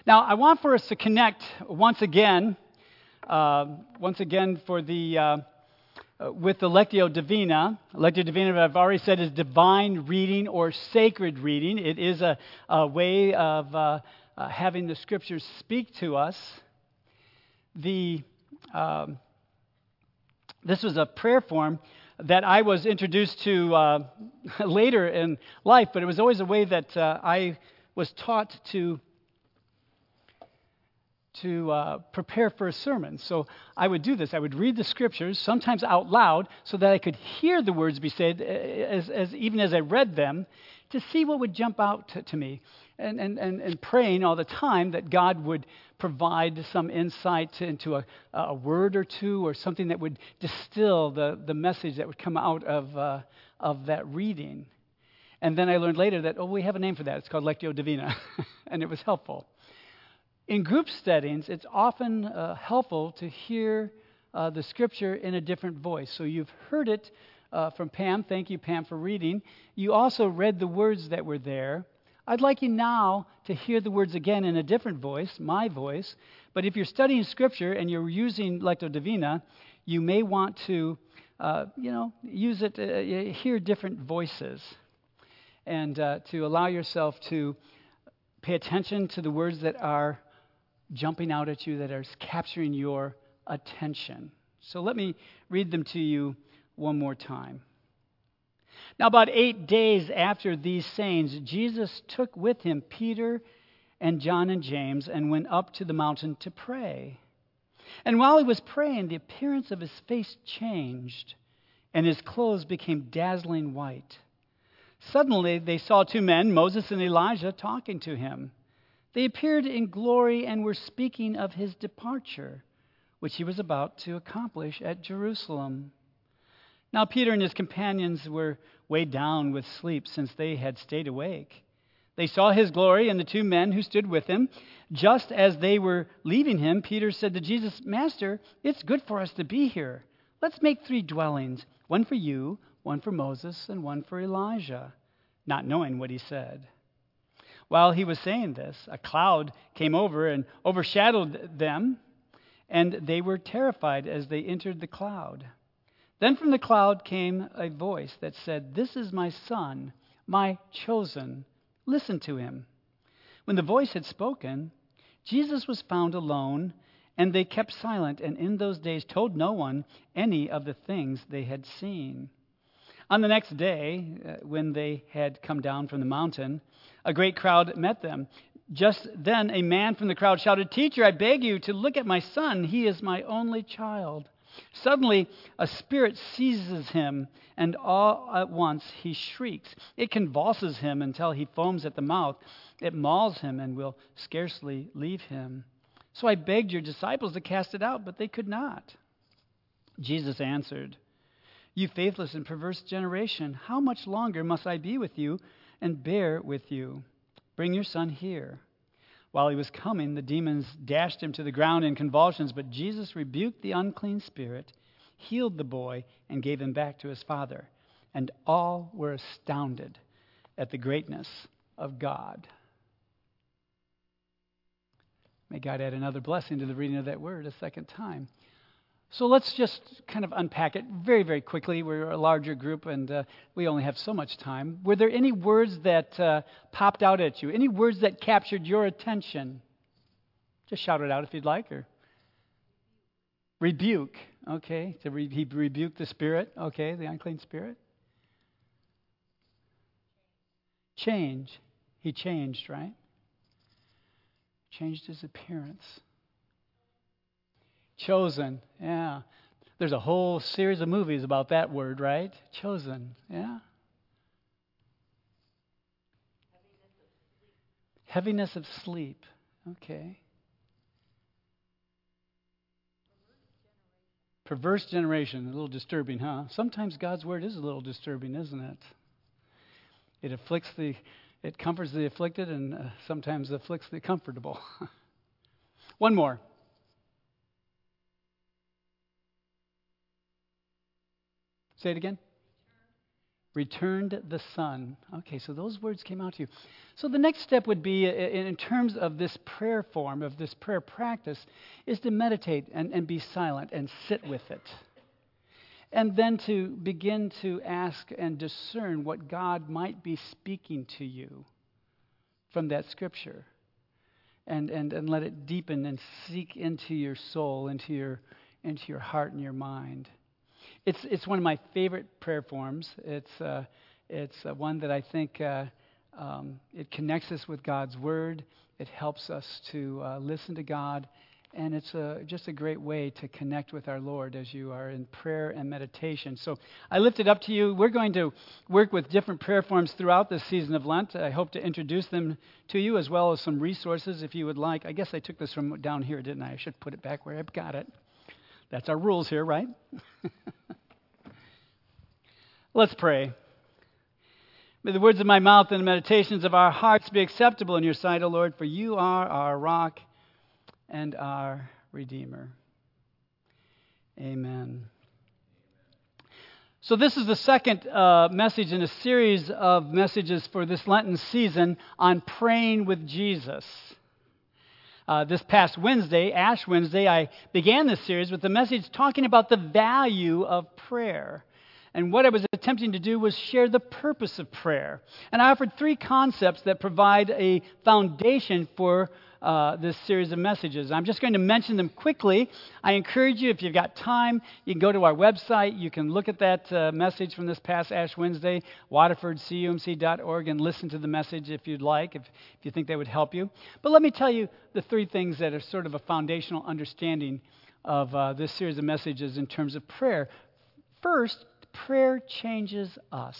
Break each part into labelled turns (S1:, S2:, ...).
S1: Now, I want for us to connect once again for with the Lectio Divina. Lectio Divina, I've already said, is divine reading or sacred reading. It is a way of having the Scriptures speak to us. This was a prayer form that I was introduced to later in life, but it was always a way that I was taught to prepare for a sermon. So I would do this. I would read the Scriptures, sometimes out loud, so that I could hear the words be said, even as I read them, to see what would jump out to me. And praying all the time that God would provide some insight into a word or two, or something that would distill the message that would come out of that reading. And then I learned later that, we have a name for that. It's called Lectio Divina. And it was helpful. In group settings, it's often helpful to hear the Scripture in a different voice. So you've heard it from Pam. Thank you, Pam, for reading. You also read the words that were there. I'd like you now to hear the words again in a different voice, my voice. But if you're studying Scripture and you're using Lectio Divina, you may want to, use it, hear different voices, and to allow yourself to pay attention to the words that are jumping out at you, that are capturing your attention. So let me read them to you one more time. Now, about 8 days after these sayings, Jesus took with him Peter and John and James and went up to the mountain to pray. And while he was praying, the appearance of his face changed, and his clothes became dazzling white. Suddenly, they saw two men, Moses and Elijah, talking to him. They appeared in glory and were speaking of his departure, which he was about to accomplish at Jerusalem. Now Peter and his companions were weighed down with sleep, since they had stayed awake. They saw his glory and the two men who stood with him. Just as they were leaving him, Peter said to Jesus, "Master, it's good for us to be here. Let's make 3 dwellings, one for you, one for Moses, and one for Elijah," not knowing what he said. While he was saying this, a cloud came over and overshadowed them, and they were terrified as they entered the cloud. Then from the cloud came a voice that said, "This is my son, my chosen. Listen to him." When the voice had spoken, Jesus was found alone, and they kept silent, and in those days told no one any of the things they had seen. On the next day, when they had come down from the mountain, a great crowd met them. Just then a man from the crowd shouted, "Teacher, I beg you to look at my son. He is my only child." Suddenly a spirit seizes him, and all at once he shrieks. It convulses him until he foams at the mouth. It mauls him and will scarcely leave him. So I begged your disciples to cast it out, but they could not. Jesus answered, "You faithless and perverse generation, how much longer must I be with you and bear with you? Bring your son here." While he was coming, the demons dashed him to the ground in convulsions, but Jesus rebuked the unclean spirit, healed the boy, and gave him back to his father. And all were astounded at the greatness of God. May God add another blessing to the reading of that word a second time. So let's just kind of unpack it very, very quickly. We're a larger group, and we only have so much time. Were there any words that popped out at you? Any words that captured your attention? Just shout it out if you'd like. Or rebuke. Okay. He rebuked the spirit. Okay, the unclean spirit. Change. He changed, right? Changed his appearance. Chosen, yeah. There's a whole series of movies about that word, right? Chosen, yeah. Heaviness of sleep, okay. Perverse generation, a little disturbing, huh? Sometimes God's word is a little disturbing, isn't it? It comforts the afflicted, and sometimes afflicts the comfortable. One more. Say it again. returned the Son. Okay, so those words came out to you. So the next step would be, in terms of this prayer form, of this prayer practice, is to meditate and be silent and sit with it. And then to begin to ask and discern what God might be speaking to you from that scripture. And let it deepen and seek into your soul, into your heart and your mind. It's one of my favorite prayer forms. It's one that I think it connects us with God's Word. It helps us to listen to God. And it's just a great way to connect with our Lord as you are in prayer and meditation. So I lift it up to you. We're going to work with different prayer forms throughout this season of Lent. I hope to introduce them to you, as well as some resources if you would like. I guess I took this from down here, didn't I? I should put it back where I've got it. That's our rules here, right? Let's pray. May the words of my mouth and the meditations of our hearts be acceptable in your sight, O Lord, for you are our rock and our Redeemer. Amen. So this is the second message in a series of messages for this Lenten season on praying with Jesus. This past Wednesday, Ash Wednesday, I began this series with a message talking about the value of prayer. And what I was attempting to do was share the purpose of prayer. And I offered 3 concepts that provide a foundation for this series of messages. I'm just going to mention them quickly. I encourage you, if you've got time, you can go to our website. You can look at that message from this past Ash Wednesday, waterfordcumc.org, and listen to the message if you'd like, if you think that would help you. But let me tell you the 3 things that are sort of a foundational understanding of this series of messages in terms of prayer. First, prayer changes us.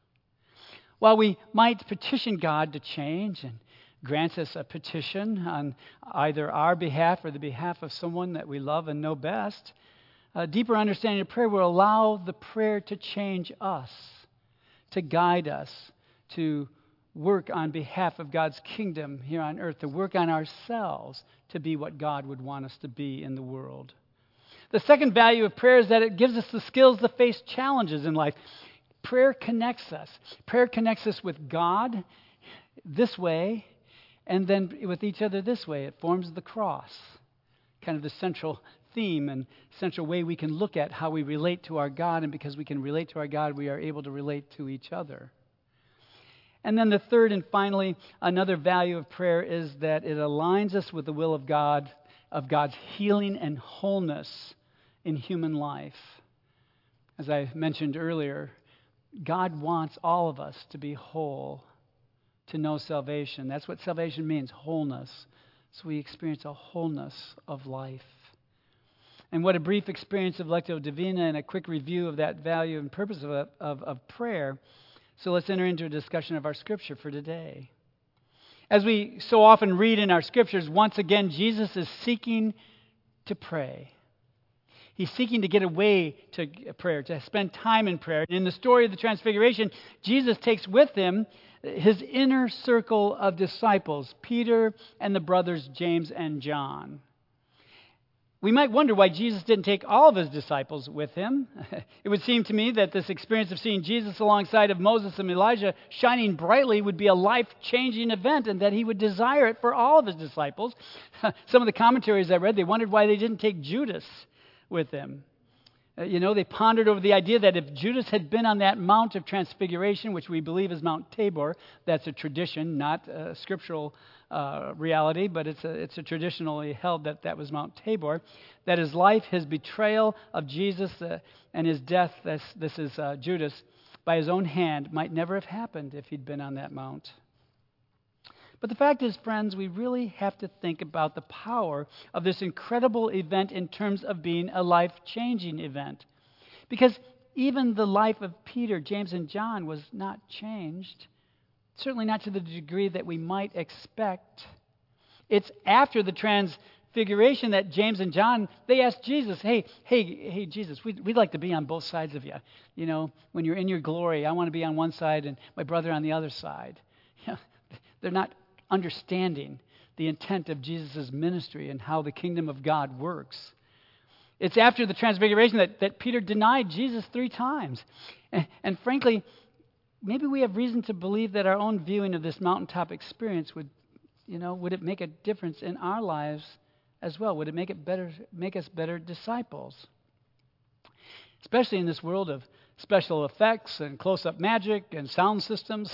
S1: While we might petition God to change and grants us a petition on either our behalf or the behalf of someone that we love and know best, a deeper understanding of prayer will allow the prayer to change us, to guide us, to work on behalf of God's kingdom here on earth, to work on ourselves to be what God would want us to be in the world. The second value of prayer is that it gives us the skills to face challenges in life. Prayer connects us. Prayer connects us with God this way, and then with each other this way. It forms the cross, kind of the central theme and central way we can look at how we relate to our God. And because we can relate to our God, we are able to relate to each other. And then the third and finally, another value of prayer is that it aligns us with the will of God, of God's healing and wholeness in human life. As I mentioned earlier, God wants all of us to be whole, to know salvation. That's what salvation means, wholeness. So we experience a wholeness of life. And what a brief experience of Lectio Divina and a quick review of that value and purpose of prayer. So let's enter into a discussion of our scripture for today. As we so often read in our scriptures, once again, Jesus is seeking to pray. He's seeking to get away to prayer, to spend time in prayer. In the story of the Transfiguration, Jesus takes with him his inner circle of disciples, Peter and the brothers James and John. We might wonder why Jesus didn't take all of his disciples with him. It would seem to me that this experience of seeing Jesus alongside of Moses and Elijah shining brightly would be a life-changing event, and that he would desire it for all of his disciples. Some of the commentaries I read, they wondered why they didn't take Judas with him. They pondered over the idea that if Judas had been on that Mount of Transfiguration, which we believe is Mount Tabor, that's a tradition, not a scriptural reality, but it's a traditionally held that was Mount Tabor, that his life, his betrayal of Jesus and his death, this is Judas, by his own hand, might never have happened if he'd been on that mount. But the fact is, friends, we really have to think about the power of this incredible event in terms of being a life-changing event. Because even the life of Peter, James, and John was not changed, certainly not to the degree that we might expect. It's after the Transfiguration that James and John, they asked Jesus, hey, Jesus, we'd like to be on both sides of you. When you're in your glory, I want to be on one side and my brother on the other side. They're not understanding the intent of Jesus' ministry and how the kingdom of God works. It's after the Transfiguration that Peter denied Jesus 3 times. And frankly, maybe we have reason to believe that our own viewing of this mountaintop experience would it make a difference in our lives as well? Would it make us better disciples? Especially in this world of special effects and close-up magic and sound systems.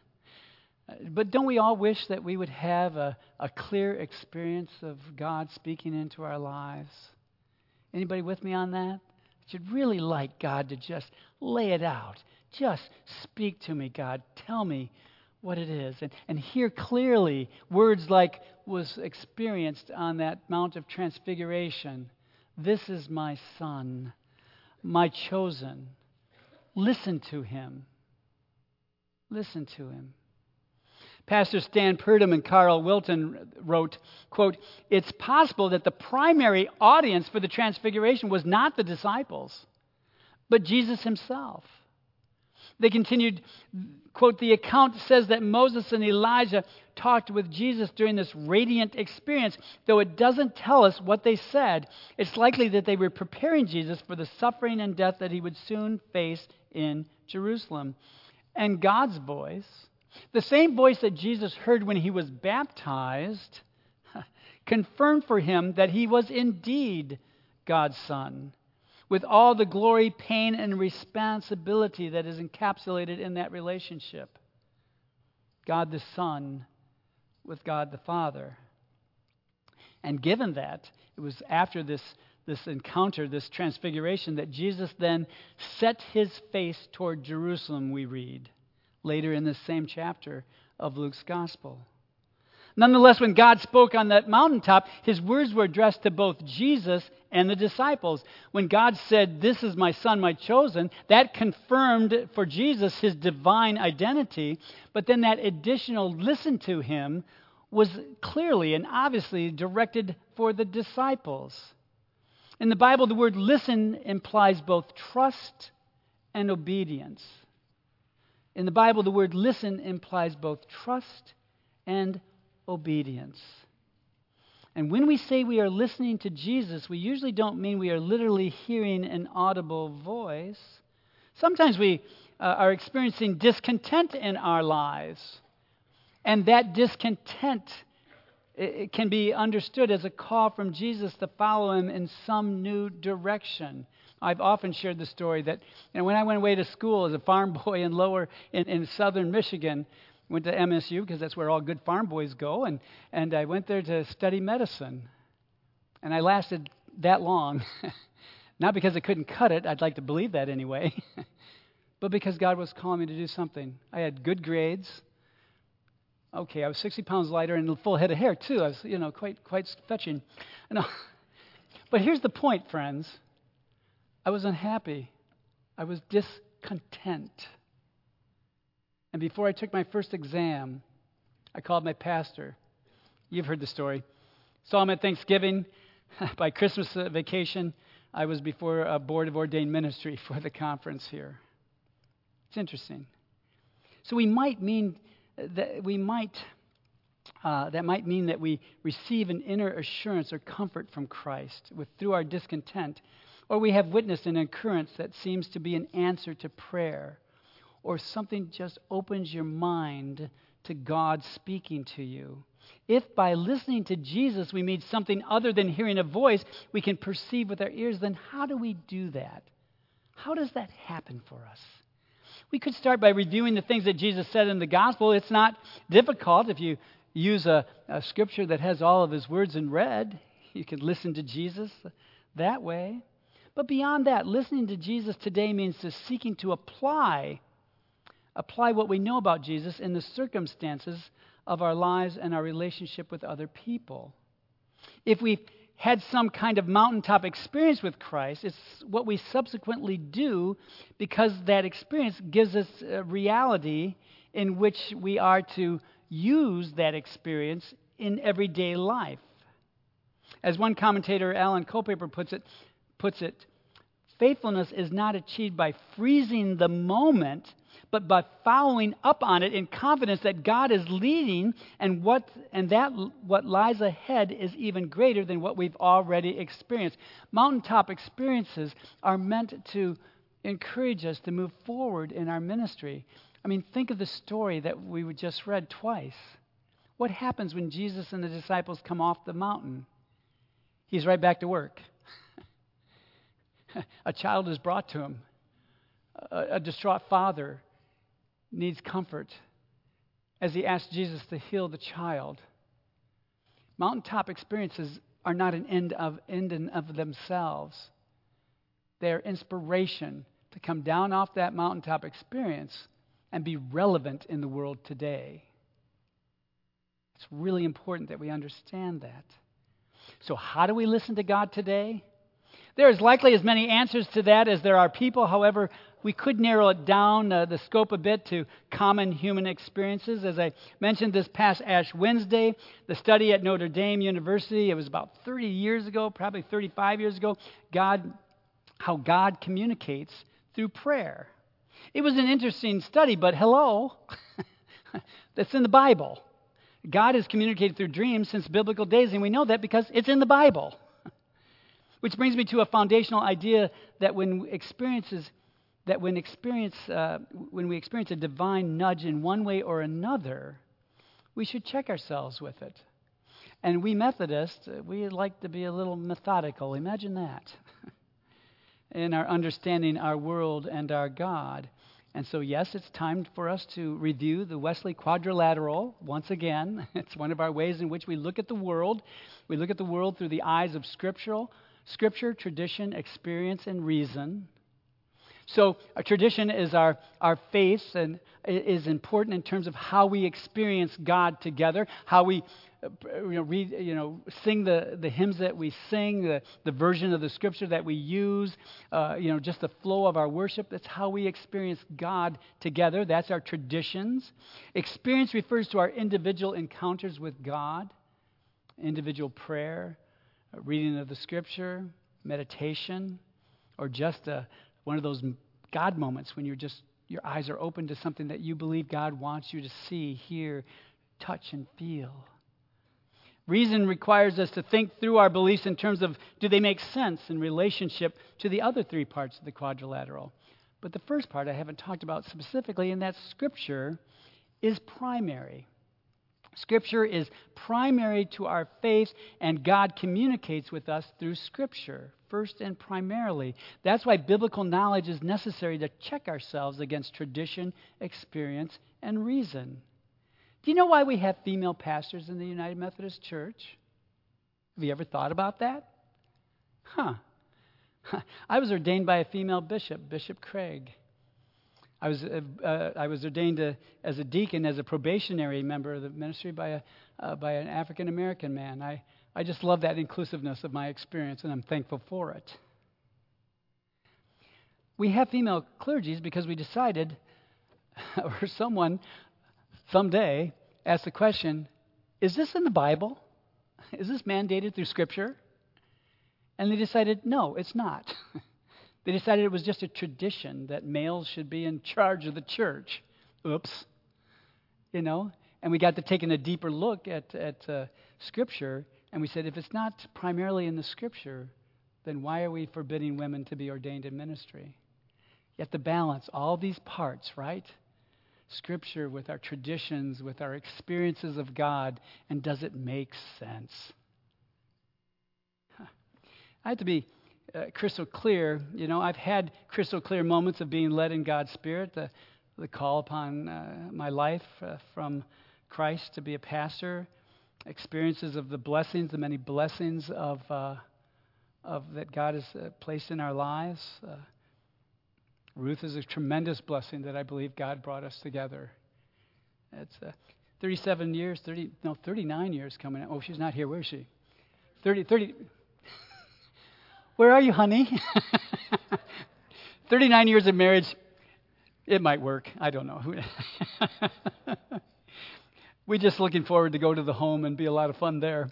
S1: But don't we all wish that we would have a clear experience of God speaking into our lives? Anybody with me on that? You'd really like God to just lay it out. Just speak to me, God. Tell me what it is. And hear clearly words like was experienced on that Mount of Transfiguration. This is my Son, my chosen. Listen to him. Listen to him. Pastor Stan Purdom and Carl Wilton wrote, quote, "It's possible that the primary audience for the Transfiguration was not the disciples, but Jesus himself." They continued, quote, "The account says that Moses and Elijah talked with Jesus during this radiant experience, though it doesn't tell us what they said. It's likely that they were preparing Jesus for the suffering and death that he would soon face in Jerusalem. And God's voice, the same voice that Jesus heard when he was baptized, confirmed for him that he was indeed God's Son, with all the glory, pain, and responsibility that is encapsulated in that relationship. God the Son with God the Father. And given that, it was after this encounter, this transfiguration, that Jesus then set his face toward Jerusalem, we read later in this same chapter of Luke's Gospel. Nonetheless, when God spoke on that mountaintop, his words were addressed to both Jesus and the disciples. When God said, "This is my Son, my chosen," that confirmed for Jesus his divine identity. But then that additional "listen to him" was clearly and obviously directed for the disciples. In the Bible, the word listen implies both trust and obedience. In the Bible, the word listen implies both trust and obedience. And when we say we are listening to Jesus, we usually don't mean we are literally hearing an audible voice. Sometimes we are experiencing discontent in our lives. And that discontent it can be understood as a call from Jesus to follow him in some new direction. I've often shared the story that when I went away to school as a farm boy in southern Michigan, went to MSU because that's where all good farm boys go, and I went there to study medicine. And I lasted that long, not because I couldn't cut it, I'd like to believe that anyway, but because God was calling me to do something. I had good grades. Okay, I was 60 pounds lighter and a full head of hair too. I was, quite fetching. No. But here's the point, friends. I was unhappy. I was discontent. And before I took my first exam, I called my pastor. You've heard the story. Saw him at Thanksgiving. By Christmas vacation, I was before a board of ordained ministry for the conference here. It's interesting. So that might mean that we receive an inner assurance or comfort from Christ through our discontent, or we have witnessed an occurrence that seems to be an answer to prayer, or something just opens your mind to God speaking to you. If by listening to Jesus we mean something other than hearing a voice we can perceive with our ears, then how do we do that? How does that happen for us? We could start by reviewing the things that Jesus said in the gospel. It's not difficult if you use a scripture that has all of his words in red. You could listen to Jesus that way. But beyond that, listening to Jesus today means seeking to apply what we know about Jesus in the circumstances of our lives and our relationship with other people. If we've had some kind of mountaintop experience with Christ, it's what we subsequently do because that experience gives us a reality in which we are to use that experience in everyday life. As one commentator, Alan Culpaper, puts it, faithfulness is not achieved by freezing the moment, but by following up on it in confidence that God is leading and what lies ahead is even greater than what we've already experienced. Mountaintop experiences are meant to encourage us to move forward in our ministry. I mean, think of the story that we just read twice. What happens when Jesus and the disciples come off the mountain? He's right back to work. A child is brought to him. A distraught father needs comfort as he asks Jesus to heal the child. Mountaintop experiences are not an end in of themselves. They are inspiration to come down off that mountaintop experience and be relevant in the world today. It's really important that we understand that. So how do we listen to God today? There is likely as many answers to that as there are people. However, we could narrow it down, the scope a bit, to common human experiences. As I mentioned this past Ash Wednesday, the study at Notre Dame University, it was about 30 years ago, probably 35 years ago, how God communicates through prayer. It was an interesting study, but hello, that's in the Bible. God has communicated through dreams since biblical days, and we know that because it's in the Bible. Which brings me to a foundational idea that when we experience a divine nudge in one way or another, we should check ourselves with it. And we Methodists, we like to be a little methodical. Imagine that. In our understanding our world and our God. And so, yes, it's time for us to review the Wesley Quadrilateral once again. It's one of our ways in which we look at the world. We look at the world through the eyes of Scripture, tradition, experience, and reason. So a tradition is our faith, and it is important in terms of how we experience God together, how we read, sing the hymns that we sing, the version of the Scripture that we use, just the flow of our worship. That's how we experience God together. That's our traditions. Experience refers to our individual encounters with God, individual prayer, reading of the Scripture, meditation, or just one of those God moments when your eyes are open to something that you believe God wants you to see, hear, touch, and feel. Reason requires us to think through our beliefs in terms of, do they make sense in relationship to the other three parts of the quadrilateral? But the first part I haven't talked about specifically, and that's Scripture, is primary. Scripture is primary to our faith, and God communicates with us through Scripture, first and primarily. That's why biblical knowledge is necessary to check ourselves against tradition, experience, and reason. Do you know why we have female pastors in the United Methodist Church? Have you ever thought about that? I was ordained by a female bishop, Bishop Craig. I was ordained as a deacon, as a probationary member of the ministry by an African American man. I just love that inclusiveness of my experience, and I'm thankful for it. We have female clergies because we decided, or someone someday asked the question, is this in the Bible? Is this mandated through Scripture? And they decided, no, it's not. They decided it was just a tradition that males should be in charge of the church. Oops. And we got to taking a deeper look at Scripture, and we said, if it's not primarily in the Scripture, then why are we forbidding women to be ordained in ministry? You have to balance all these parts, right? Scripture with our traditions, with our experiences of God, and does it make sense? I have to be crystal clear. I've had crystal clear moments of being led in God's Spirit, the call upon my life from Christ to be a pastor, experiences of the blessings, the many blessings of that God has placed in our lives. Ruth is a tremendous blessing that I believe God brought us together. It's 39 years coming up. Oh, she's not here. Where is she? 30. Where are you, honey? 39 years of marriage. It might work. I don't know. We're just looking forward to go to the home and be a lot of fun there.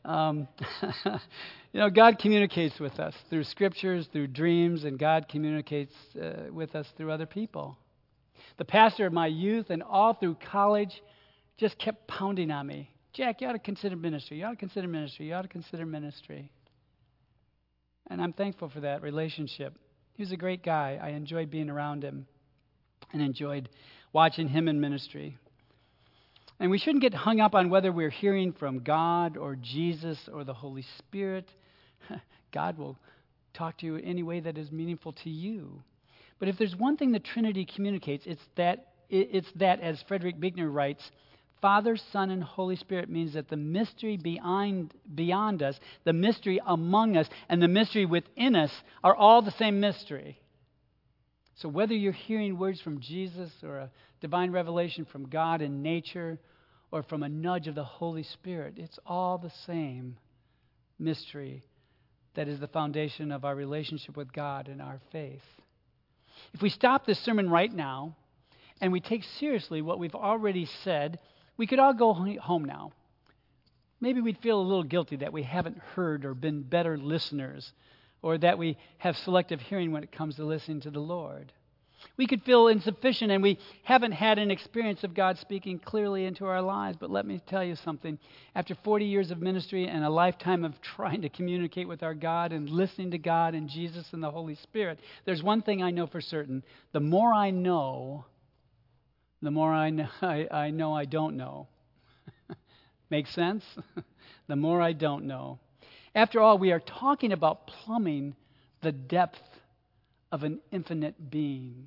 S1: God communicates with us through Scriptures, through dreams, and God communicates with us through other people. The pastor of my youth and all through college just kept pounding on me. Jack, you ought to consider ministry. You ought to consider ministry. You ought to consider ministry. And I'm thankful for that relationship. He was a great guy. I enjoyed being around him and enjoyed watching him in ministry. And we shouldn't get hung up on whether we're hearing from God or Jesus or the Holy Spirit. God will talk to you any way that is meaningful to you. But if there's one thing the Trinity communicates, it's that, as Frederick Buechner writes, Father, Son, and Holy Spirit means that the mystery beyond us, the mystery among us, and the mystery within us are all the same mystery. So whether you're hearing words from Jesus or a divine revelation from God in nature or from a nudge of the Holy Spirit, it's all the same mystery that is the foundation of our relationship with God and our faith. If we stop this sermon right now and we take seriously what we've already said, we could all go home now. Maybe we'd feel a little guilty that we haven't heard or been better listeners, or that we have selective hearing when it comes to listening to the Lord. We could feel insufficient and we haven't had an experience of God speaking clearly into our lives. But let me tell you something. After 40 years of ministry and a lifetime of trying to communicate with our God and listening to God and Jesus and the Holy Spirit, there's one thing I know for certain. The more I know, the more I know I don't know. Make sense? The more I don't know. After all, we are talking about plumbing the depth of an infinite being.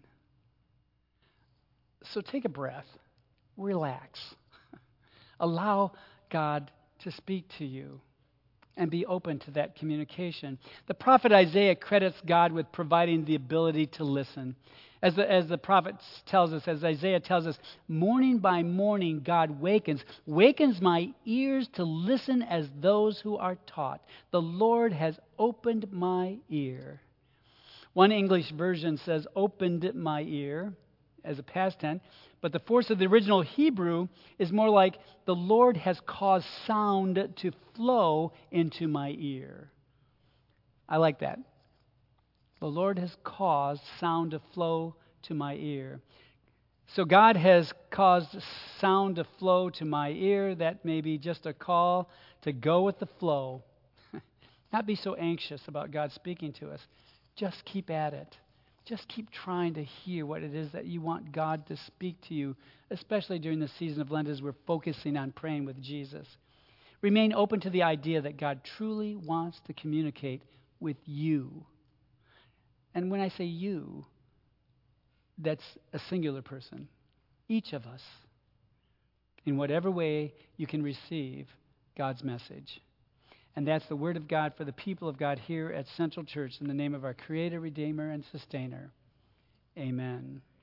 S1: So take a breath. Relax. Allow God to speak to you and be open to that communication. The prophet Isaiah credits God with providing the ability to listen. As the prophet tells us, as Isaiah tells us, morning by morning God wakens my ears to listen as those who are taught. The Lord has opened my ear. One English version says, opened my ear, as a past tense, but the force of the original Hebrew is more like, the Lord has caused sound to flow into my ear. I like that. The Lord has caused sound to flow to my ear. So God has caused sound to flow to my ear. That may be just a call to go with the flow. Not be so anxious about God speaking to us. Just keep at it. Just keep trying to hear what it is that you want God to speak to you, especially during the season of Lent as we're focusing on praying with Jesus. Remain open to the idea that God truly wants to communicate with you. And when I say you, that's a singular person. Each of us, in whatever way you can receive God's message. And that's the word of God for the people of God here at Central Church in the name of our Creator, Redeemer, and Sustainer. Amen.